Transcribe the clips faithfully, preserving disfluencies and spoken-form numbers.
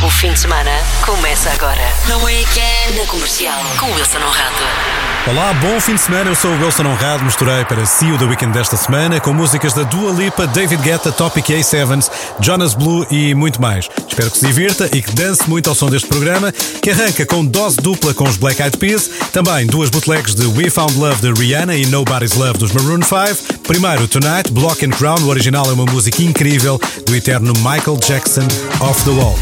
O fim de semana começa agora. No Weekend, na Comercial, com Wilson Honrado. Olá, bom fim de semana, eu sou o Wilson Honrado. Misturei para si o The Weekend desta semana com músicas da Dua Lipa, David Guetta, Topic A sete, Jonas Blue e muito mais. Espero que se divirta e que dance muito ao som deste programa, que arranca com dose dupla com os Black Eyed Peas, também duas bootlegs de We Found Love de Rihanna e Nobody's Love dos Maroon cinco. Primeiro, Tonight, Block and Crown, o original é uma música incrível do eterno Michael Jackson, Off the Wall.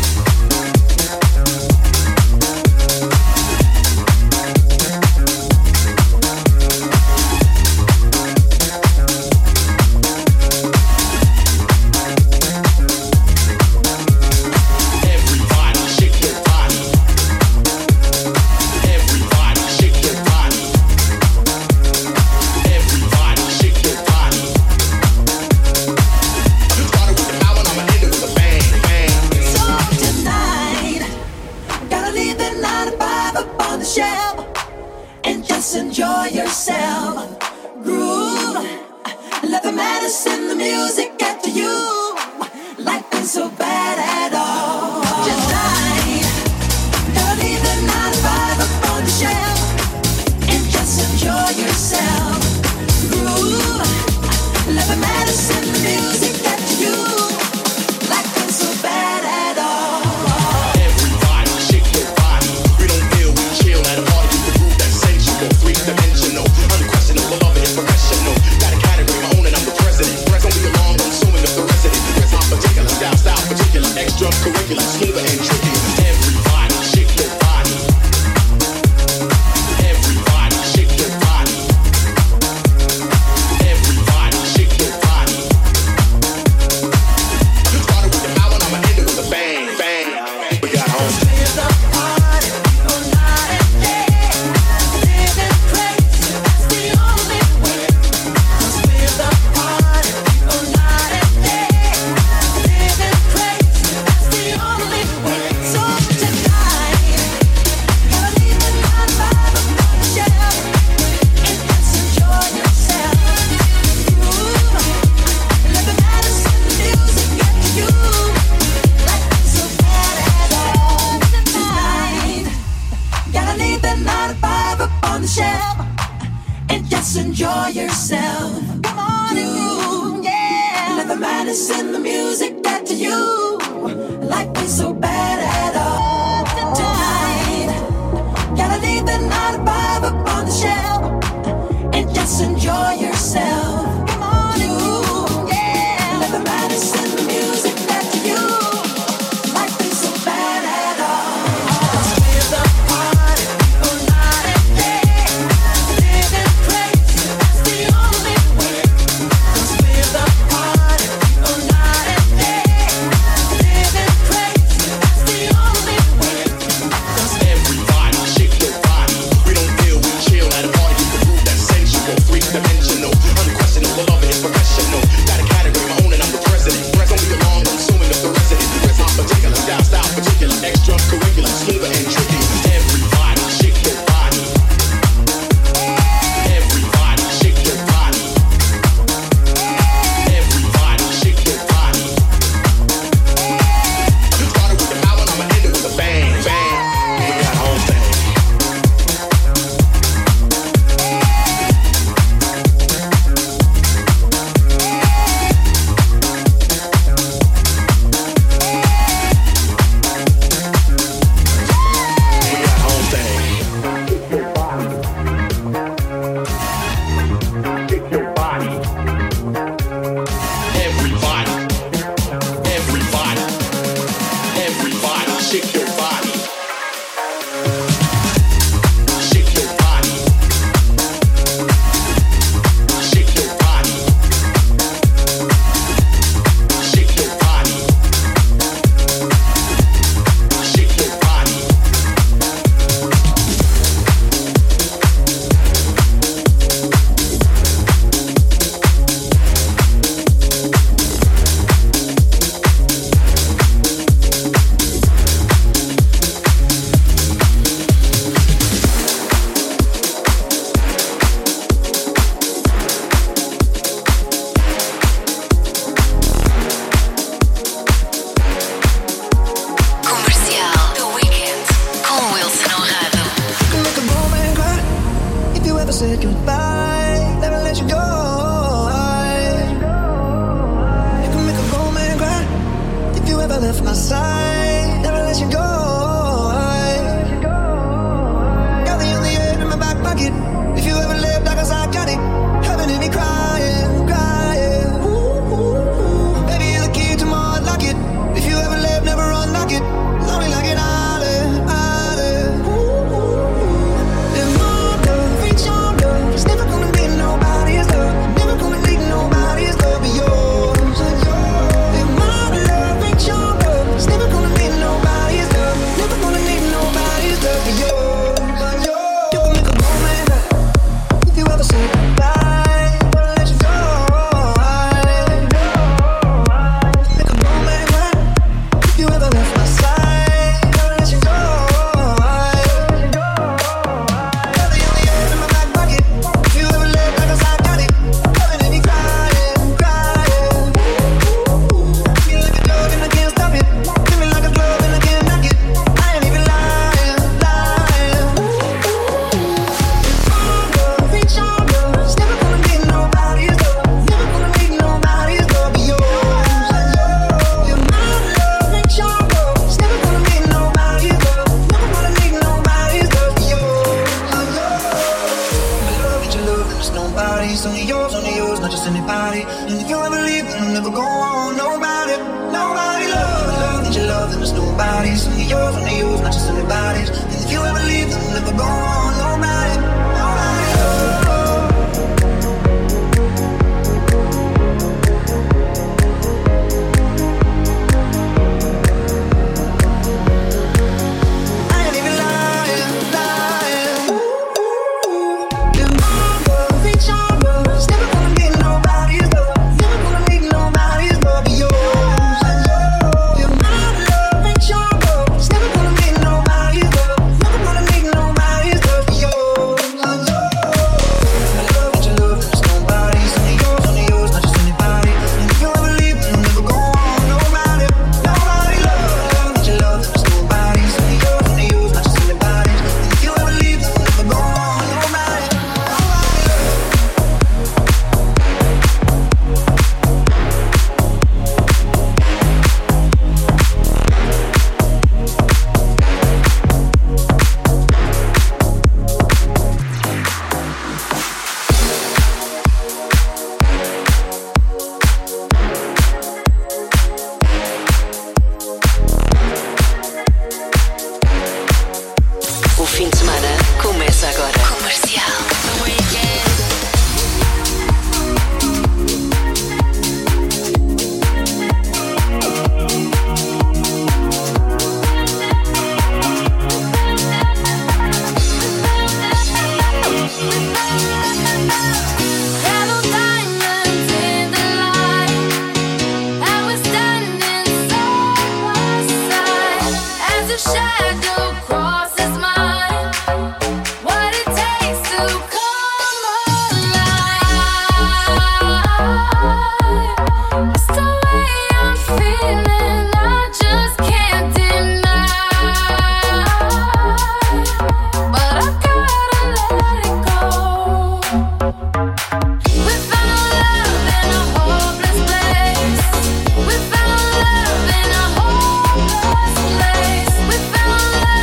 left my side, never let you go. Got the only air in my back pocket. If you ever lived like a psychotic, having me crying, crying. Ooh, ooh, ooh. Baby, you're the key to my heart, lock it. If you ever live, never unlock it. Lonely like an island, island. Ooh, ooh, ooh. And my love, reach your love. It's never gonna be nobody's love. Never gonna leave nobody's love but yours. And my love, reach your love. It's never gonna be nobody's love. Never gonna need nobody's love but yours. You can make a moment if you ever say goodbye. Wanna let you go. Make a moment if you ever left my side. Wanna let you go. You're the only air in my back pocket. If you ever lived like a psychotic, having me crying, crying. Feel like a drug and I can't stop it. Feel me like a glove and I can't knock it. I ain't even lying, lying. Reach your love, it's never gonna be nobody's love. Never gonna need nobody's love but yours. You're my love, reach your love, it's never gonna be nobody's love. Never gonna need nobody's love but yours. My love, reach your love, and it's nobody's. Only yours, only yours, not just anybody. And if you ever leave, then I'll never go on. Nobody, nobody love. My love, reach your love, and it's nobody's. Only yours, only yours, not just anybody's. And if you ever leave, then I'll never go on. Nobody, nobody love. I ain't even lying, lying. And my love, reach your love, it's never gonna be nobody's love. Never gonna need nobody's love but yours. And my love, reach your love, it's never gonna be nobody's love. Never gonna need nobody's love but yours. My love, reach your love, and it's nobody's. Only yours, only yours, not just anybody. And if you ever leave, then I'll never go on. Nobody, nobody love. Reach your love, and it's nobody's. Only yours, only yours, not just anybody's. And if you ever leave, then I'll never go on. Nobody, nobody love. O fim de semana começa agora. Comercial. The Weekend. Yellow diamonds in the light, and we're standing side by side as a shadow crosses mine. What it takes to come alive. It's the way I'm feeling, I just can't deny. But I gotta let it go. We found love in a hopeless place. We found love in a hopeless place. We found love.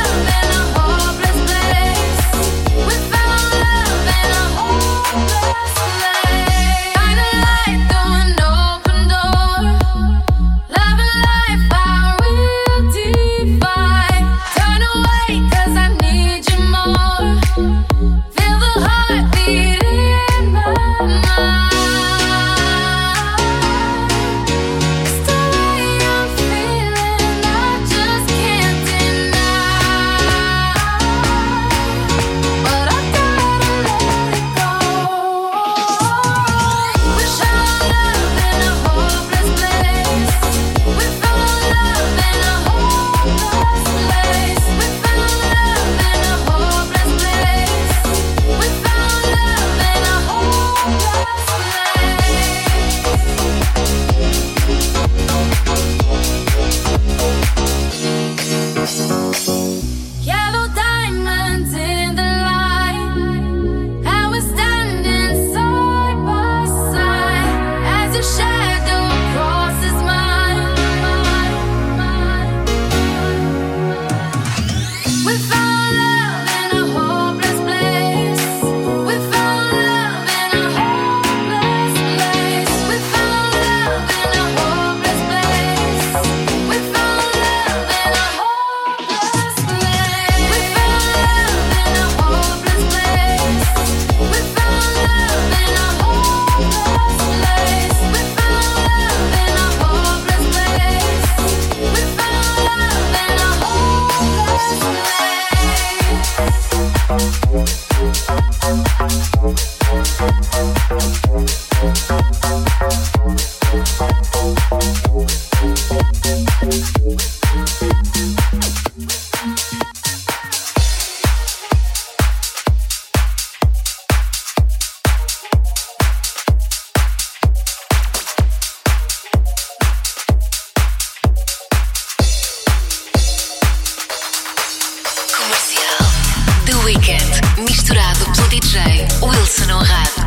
Wilson Honrado.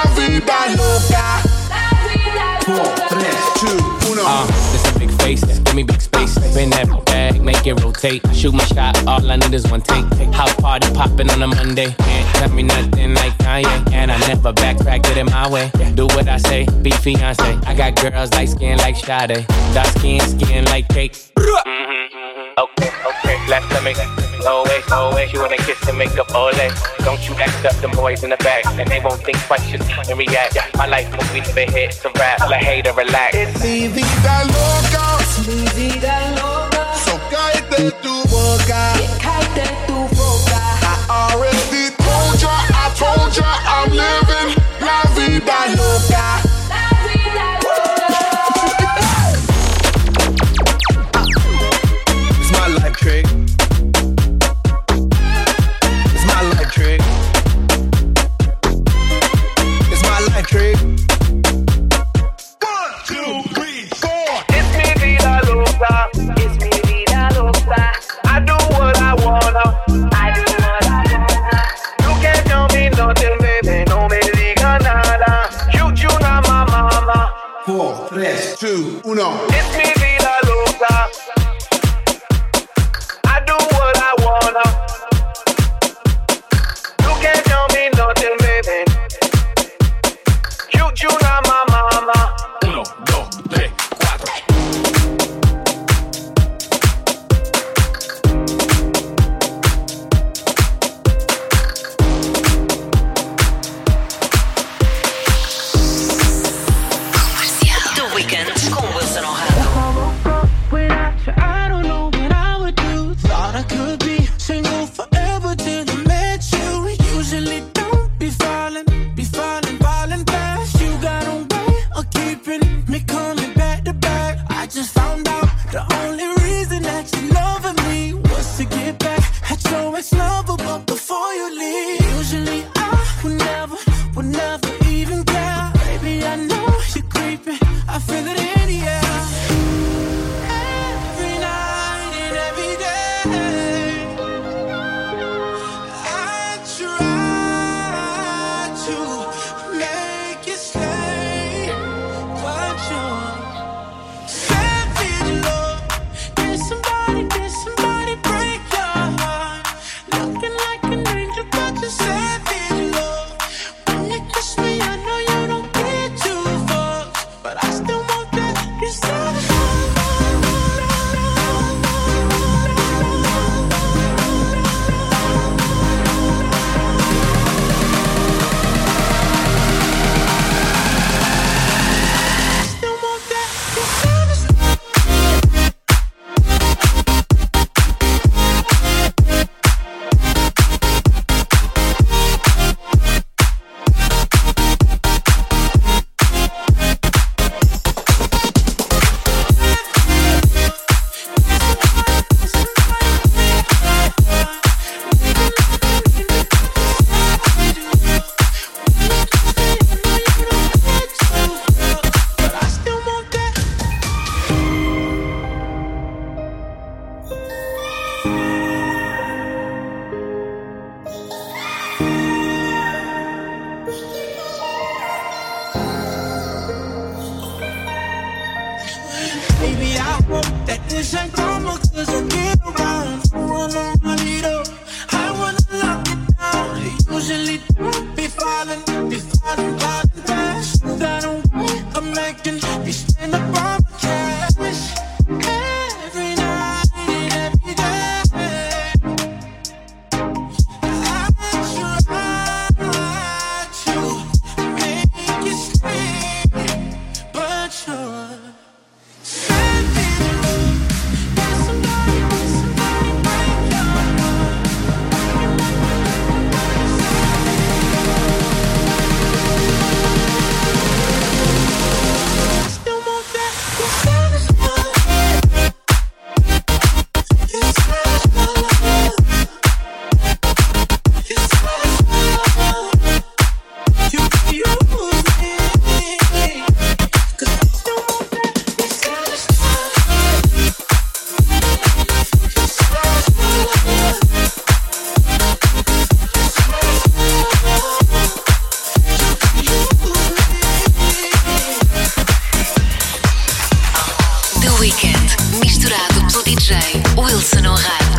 Uh, this a big face, give me big space. Spin that bag, make it rotate. Shoot my shot, all I need is one take. House party popping on a Monday. Can't tell me nothing like Kanye. And I never backtrack, get it my way. Do what I say, be fiance. I got girls light skin like Sade. Dark skin, skin like cake. Mm-hmm. Okay, okay, last time it go away, go away. She wanna kiss and make up ole. Don't you act up, them boys in the back. And they won't think twice, just and react. My life movie never hit, it's a rap. Like, hey, to relax. Es mi vida loca, Mi vida loca, so cállate tu boca. cállate tu boca. I already told ya, I told ya, I'm living la vida loca. La vida loca. It's my life trick. It's my life trick. It's my life trick. One, two, three, four. It's mi vida loca. Es mi vida loca. I do what I wanna. I do what I wanna. You can't tell me nothing, baby. No me diga nada. You, you not my mama. Four, tres, two, uno. It's mi vida loca. I do what I wanna. You can't tell me nothing, baby. You, you not my mama. Uno, dos, tres, cuatro. The Weekend com Wilson Honrado. Without you, I don't know what I would do. Thought I could be single forever till I met you. Usually don't be falling, be falling, falling fast. You got a way of keeping me coming back to back. I just found out the only reason that you loving me was to get back at your ex-lover, but before you leave, usually I would never, would never even care. Baby, I know you're creeping, I feel it in the air. Every night and every day, I try to make you stay, but you're savage love. Did somebody, did somebody break your heart? Looking like an angel, but you're savage love. When you kiss me, I know you don't get two fucks, but I still want that. You're savage love. Still want that. You're savage love. But I still want that. Baby, I hope that this ain't karma, cause I get around. Run on my leader. I wanna lock it down. Usually don't be falling, be falling, falling fast. That on way of making me stand up on my cash. Every night and every day, I try to make you stay, but you're savage love. There's somebody, there's somebody. The Weeknd, misturado pelo D J Wilson Honrado.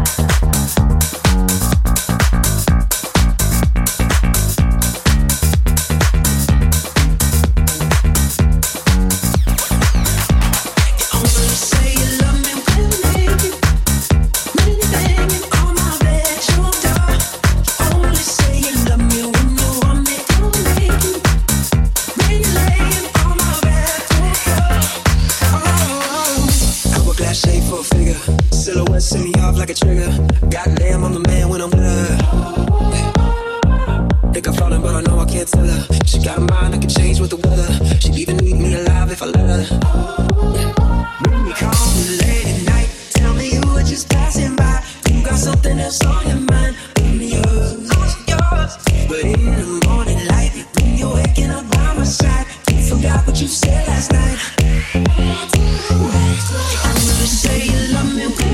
Like a trigger, goddamn, I'm the man when I'm with her. Think I'm falling, but I know I can't tell her. She got a mind that can change with the weather. She'd even eat me alive if I let her. When you call me late at night, tell me you were just passing by. You got something that's on your mind, only yours, yours. But in the morning light, when you're waking up by my side, you forgot what you said last night. I'm gonna say you love me when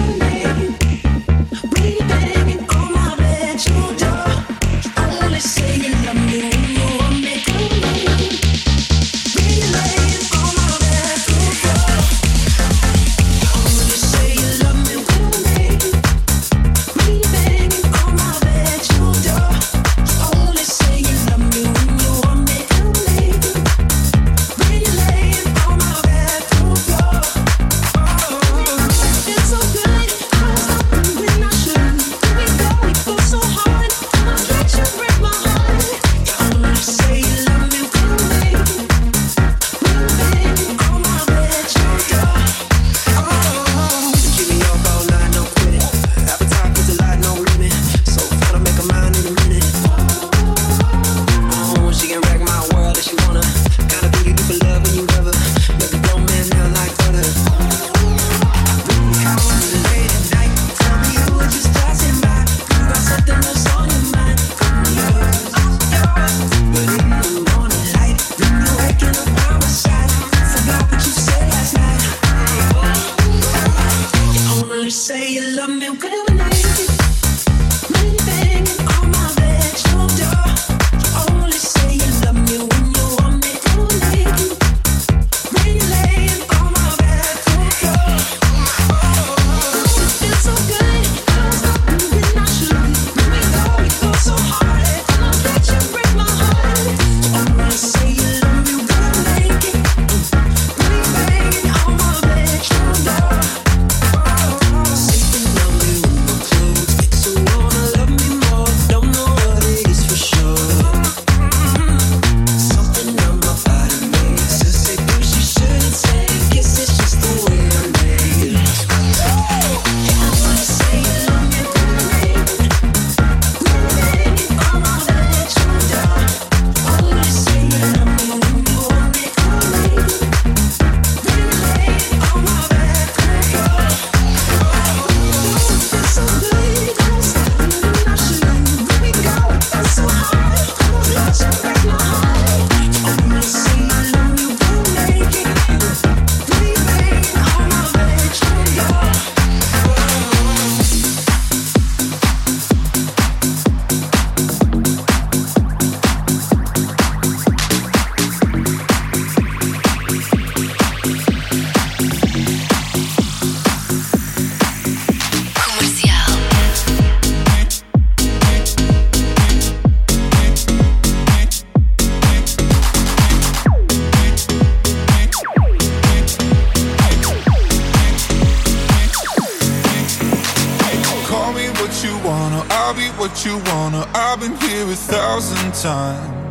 time.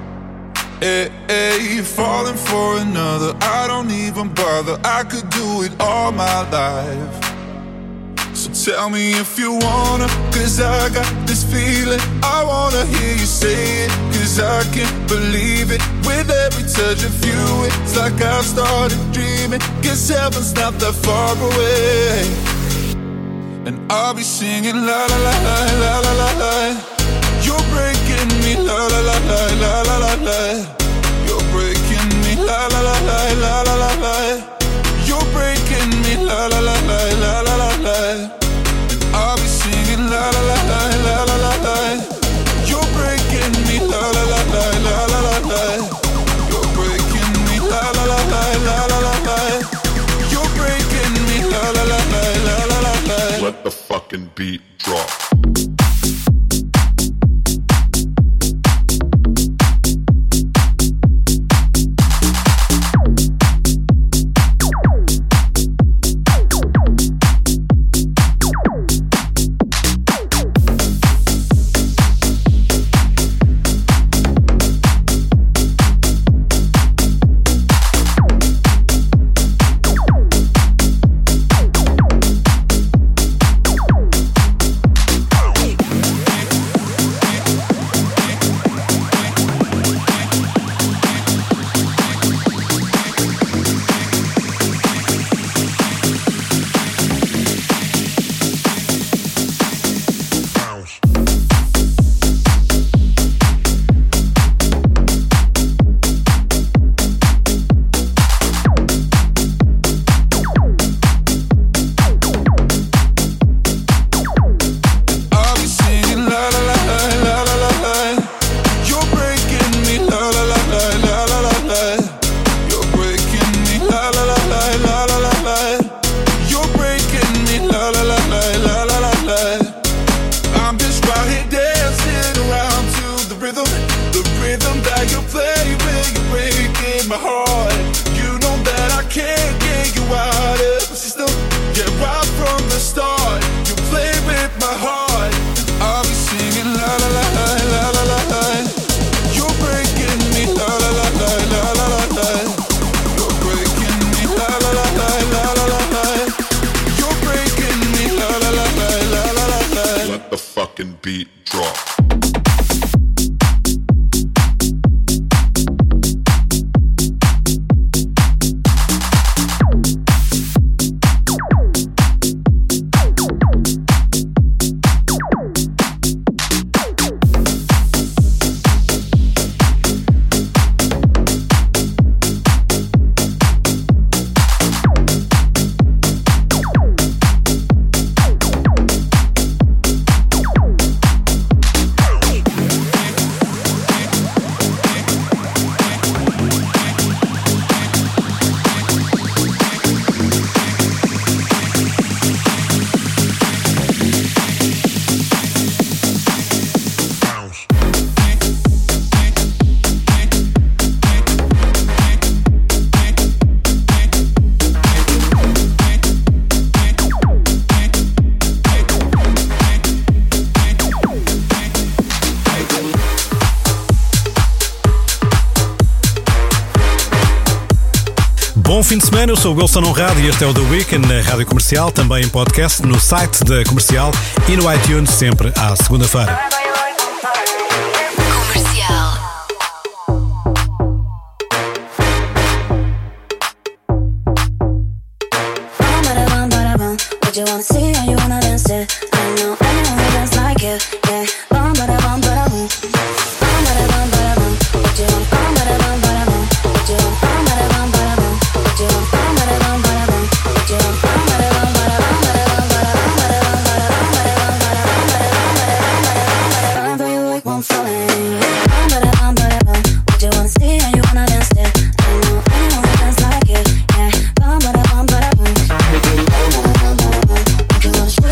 Hey, hey, falling for another, I don't even bother. I could do it all my life. So tell me if you wanna, cause I got this feeling. I wanna hear you say it, cause I can't believe it. With every touch of you, it's like I've started dreaming. Guess heaven's not that far away. And I'll be singing la la la la la la la la. You're breaking me la la la la la la la la. You're breaking me la la la la la la la la. You're breaking me la la la la la la la la. And I'll be singing la la la la la la la la. You're breaking me la la la la la la la la. You're breaking me la la la la la la la la. You're fucking beat drop. Beat drop. Bom fim de semana, eu sou o Wilson Honrado e este é o The Weekend na Rádio Comercial, também em podcast, no site da Comercial e no iTunes, sempre à segunda-feira. Comercial. What you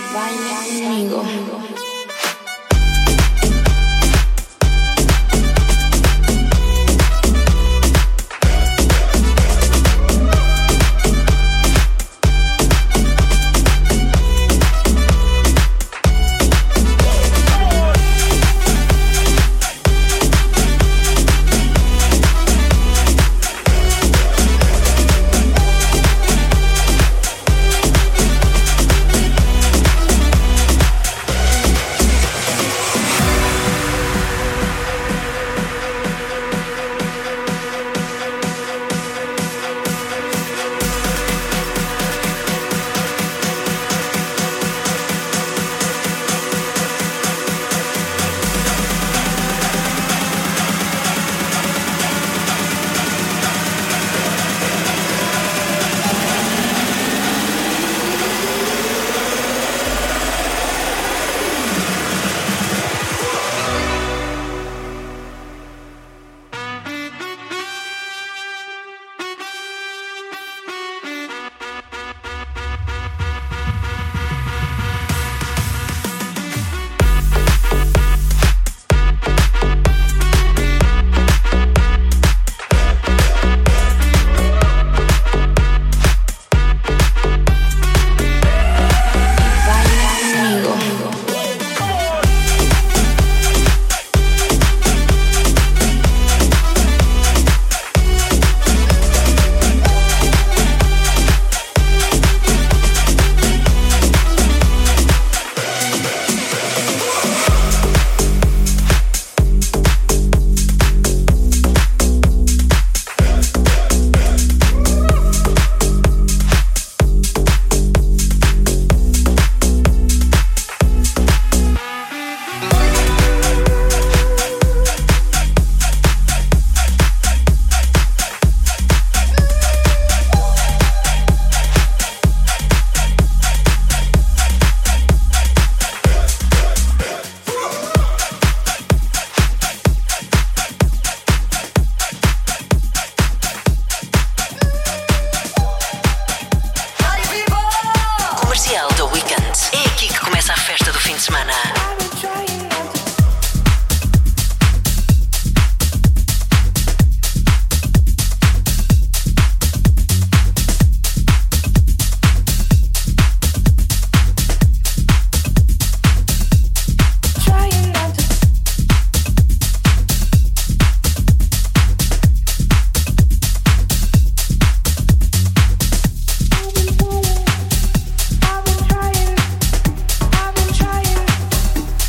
I've been trying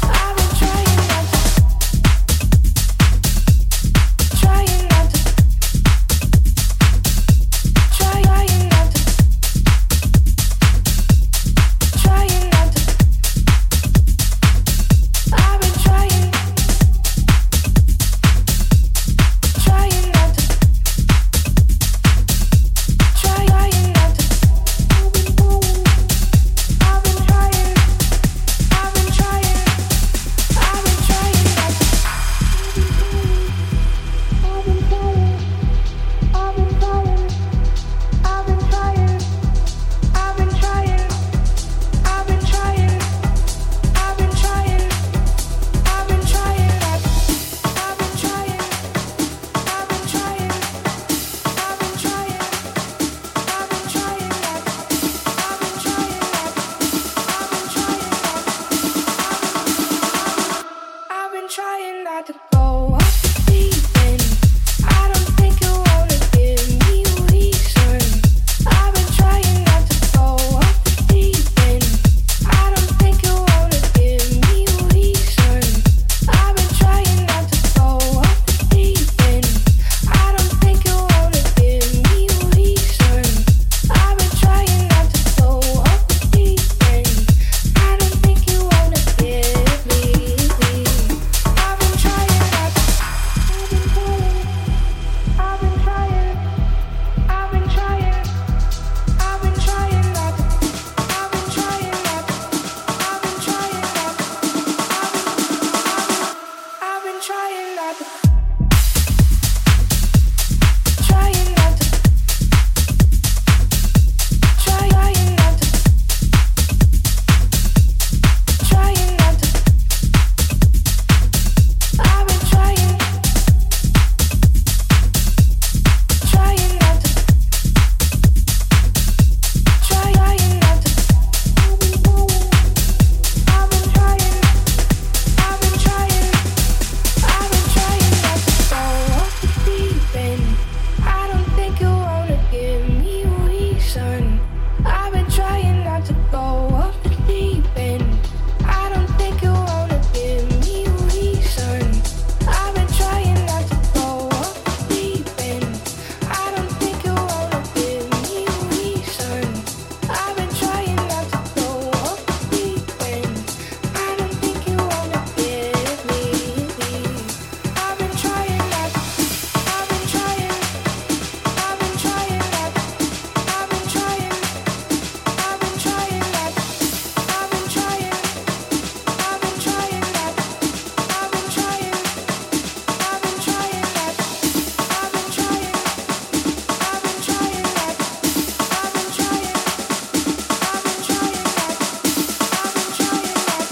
reason. I've been trying not to go off the deep end. I don't think you wanna give me a reason. I've been trying not to go off the deep end. I don't think you wanna give me a reason. I've been trying not to go off the deep end. I don't think you wanna give me. I've been trying not to. I've been trying. I've been trying not to. I've been trying. I've been trying not to. I've been trying. I've been trying not to. I've been trying. I've been trying not to. I've been trying. I've been trying not to. I've been trying. I've been trying not to. I've been trying not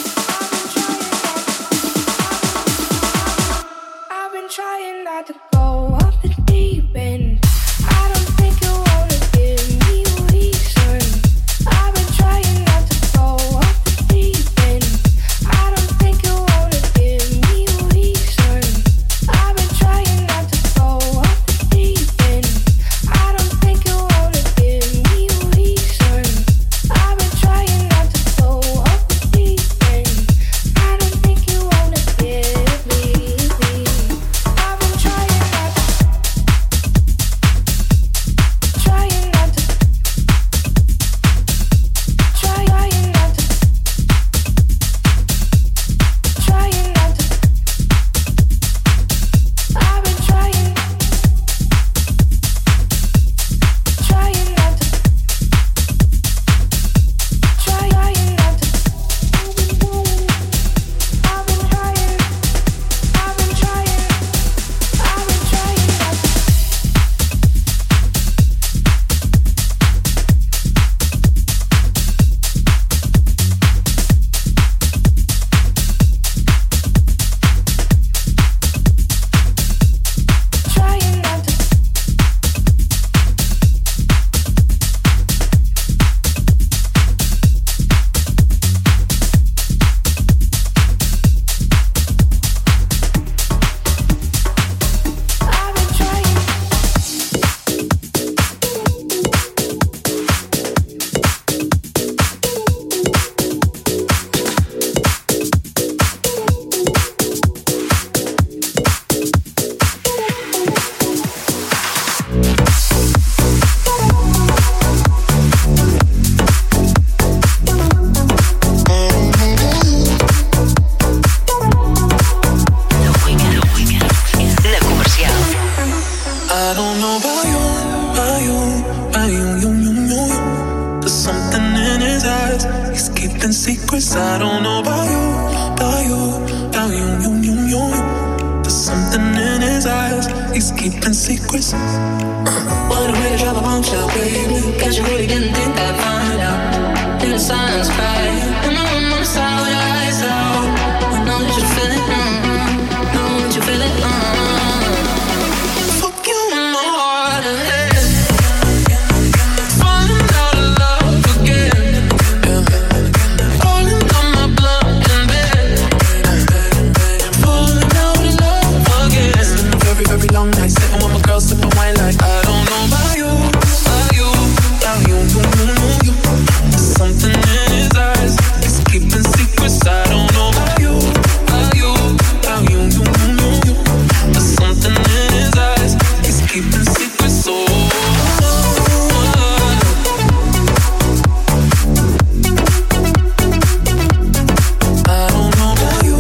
to. I've been trying not to go off the deep end. I don't think you wanna give me a reason. I've been trying not to go off the deep end. I don't think you wanna give me a reason. I've been trying not to go off the deep end. I don't think you wanna give me a reason. I've been trying not to go off the deep end. I don't think you wanna give me. I've been trying not to. Trying not to. Trying not to. Trying not to. I've been trying. Trying not to. Trying not to. I've been trying. I've been trying. I've been trying. I've been trying not to. Trying not to. I've been trying. Na Comercial. I don't know about you, about you, about you, you, you, you, you. There's something in his eyes. He's keeping secrets. I don't know about you, about you, about you, you, you, you, you. There's something in his eyes. He's keeping secrets. What a way to drop a bombshell, baby. Guess you really didn't think I'd find out. In the silence, cry. In the room on the side with the lights out. I know that you feel it, mm-hmm. Know that you feel it, mm-hmm. Fuck you in my heart ahead. Falling out of love again. Falling on my blood in bed. Falling out of love again. Very, very long night sitting with my girl sipping wine like I don't know about you, about you, about you, you, you, you, you. There's something in his eyes. He's keeping secrets. I don't know about you, about you, about you, you, you, you, you. There's something in his eyes. He's keeping secrets. So. I don't know about you.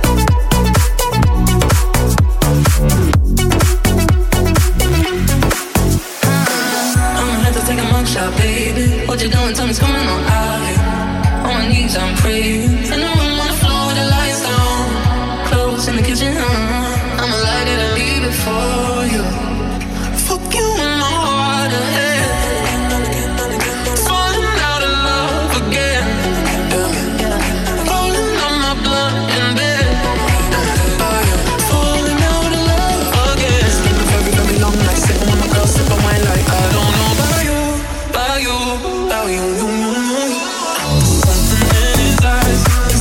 I'ma have to take a mugshot, baby. What you doing? Tell me it's coming on out. On my knees, I'm praying. In the room on the floor with the lights down. Clothes in the kitchen, uh, I'ma light it and leave it for you. Fuck you in my heart ahead. Falling out of love again. Falling on my blood in bed. Falling out of love again. Very, very long night sitting with my girl sipping wine like I don't know about you, about you, about you, you, you, you. There's something in his eyes.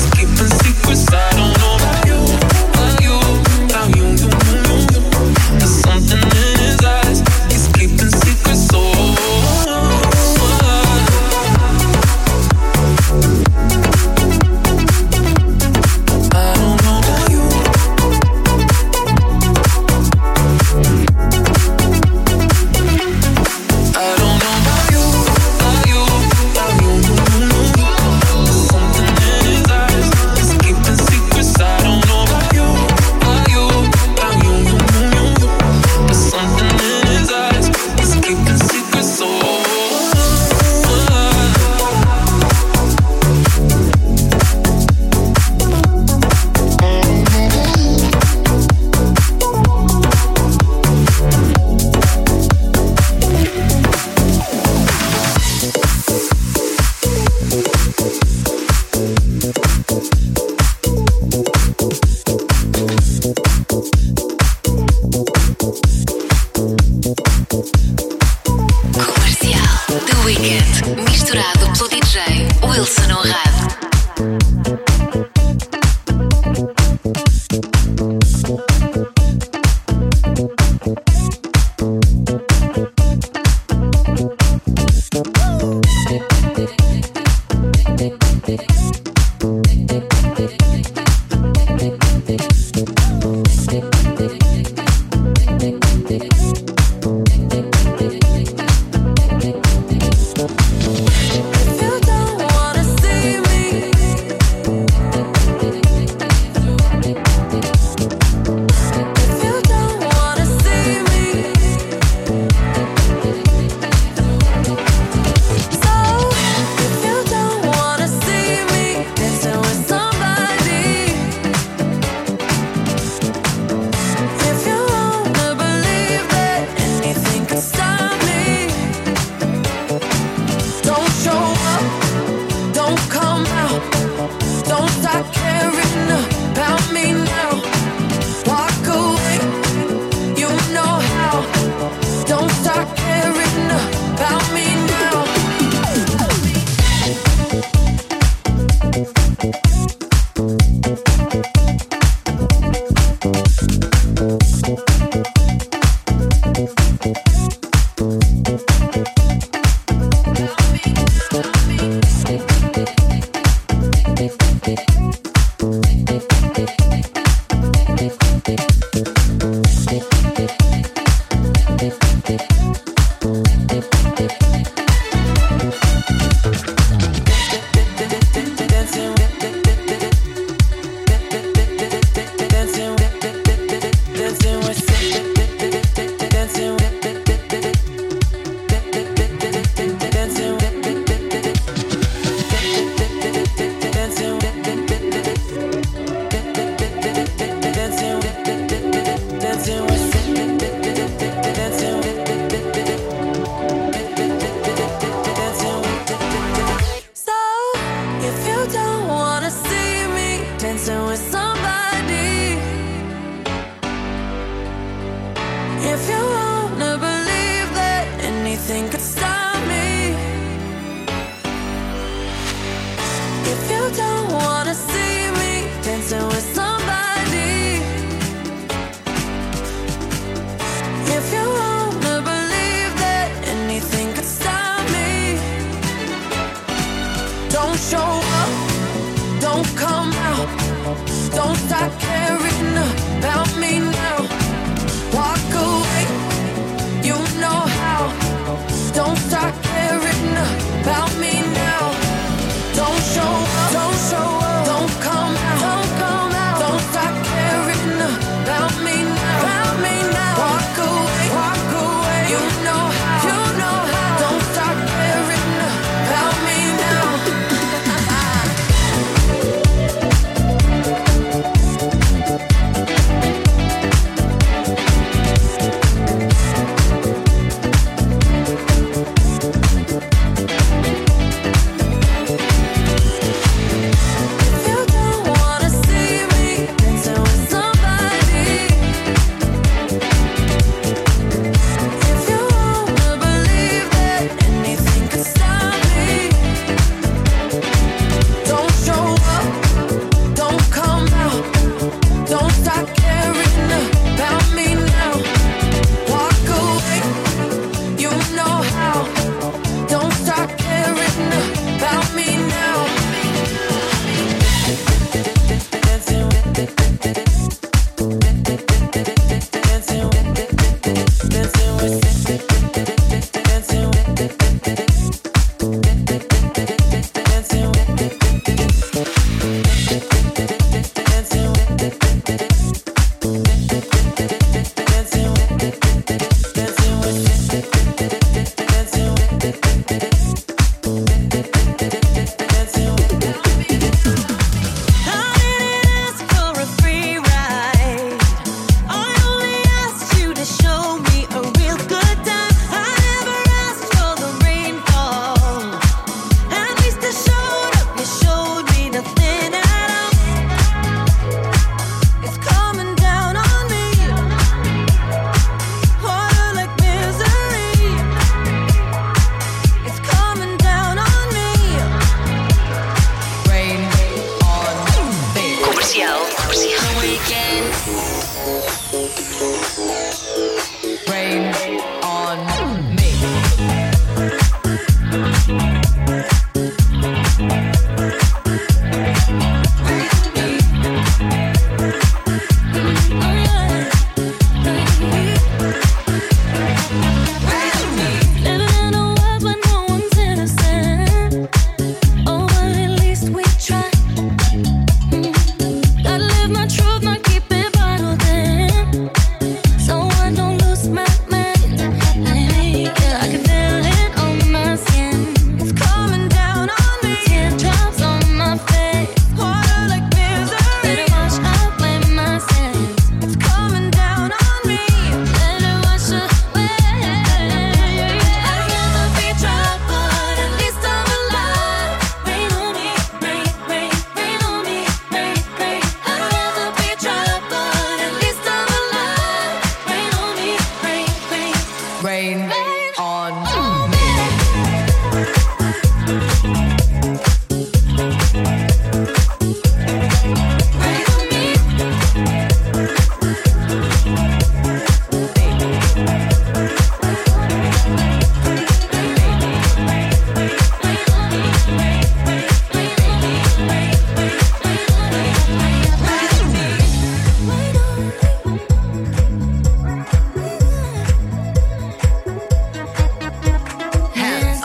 Weekend, misturado pelo D J Wilson Honrado.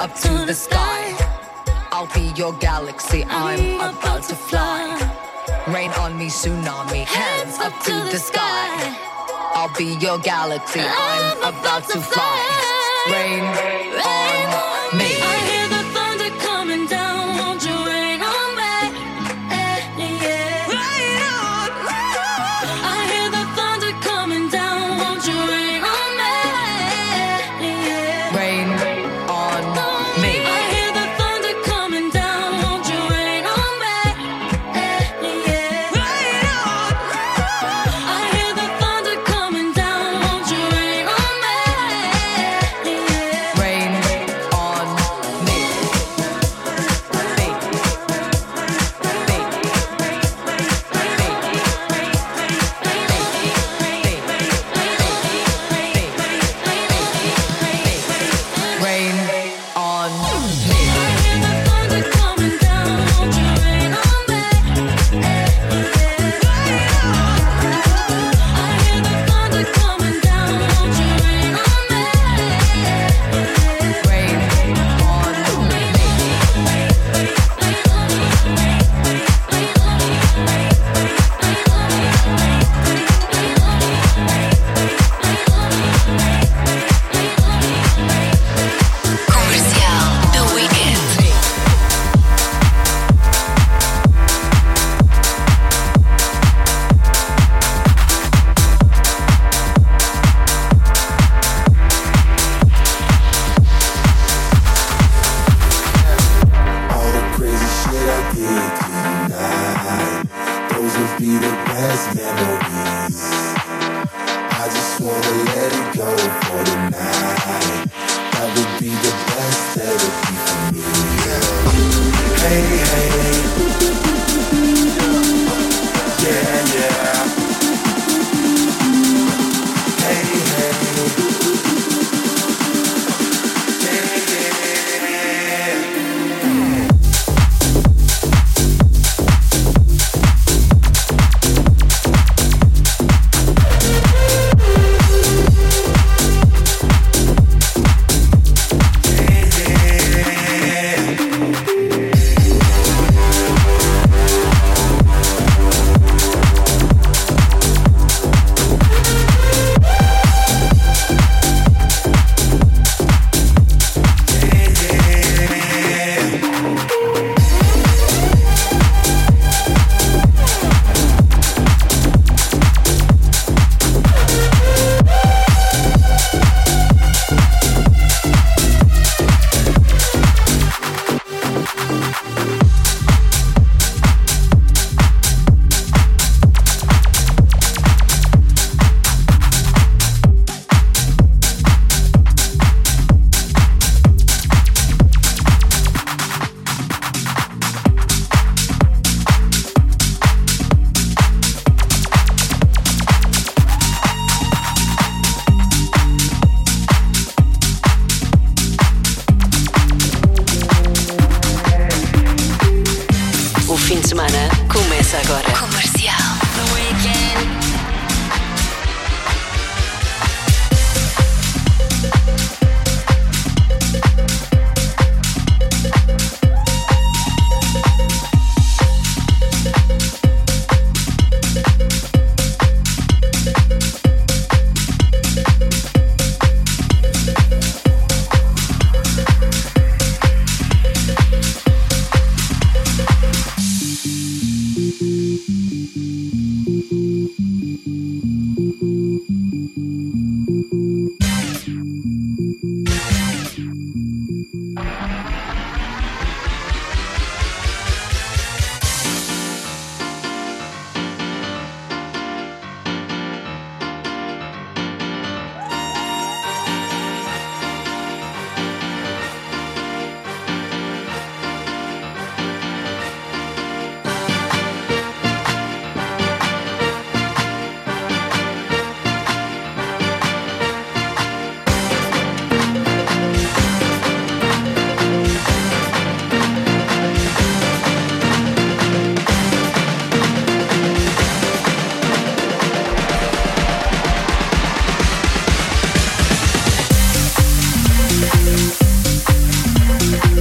up to the sky. I'll be your galaxy, I'm about to fly. Rain on me, tsunami, hands up to the sky. I'll be your galaxy, I'm about to fly. Rain on me. I hear the thunder coming down, won't you rain on me? Yeah. Rain on me. I hear the thunder coming down, won't you rain on me? Yeah. Rain on me. I hear the thunder coming down, won't you rain on me? Yeah. Rain on me. I hear the thunder coming down, won't you rain on me? Yeah. Rain on me. Rain on me. Thunder coming down, won't you rain on me? I hear the thunder coming down, won't you rain on me? Rain on me. Comercial The Weekend. All the crazy shit I did tonight, those would be the best memories. I just wanna let it go for the night. That would be the best therapy for me. Hey, hey, yeah, yeah. Hey, hey, yeah, yeah. O fim de semana começa agora. Comercial The Weekend.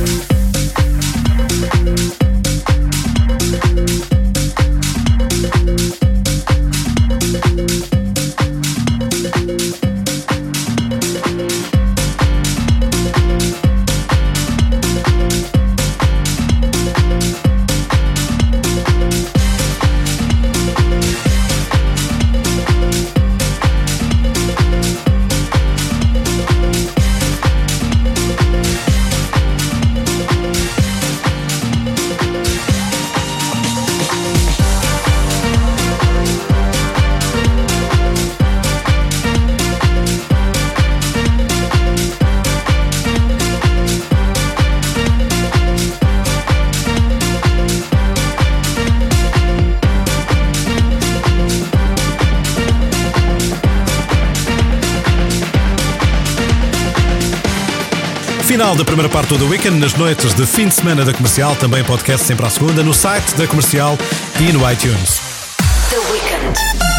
Final da primeira parte do The Weekend, nas noites de fim de semana da Comercial, também podcast sempre à segunda, no site da Comercial e no iTunes. The Weekend.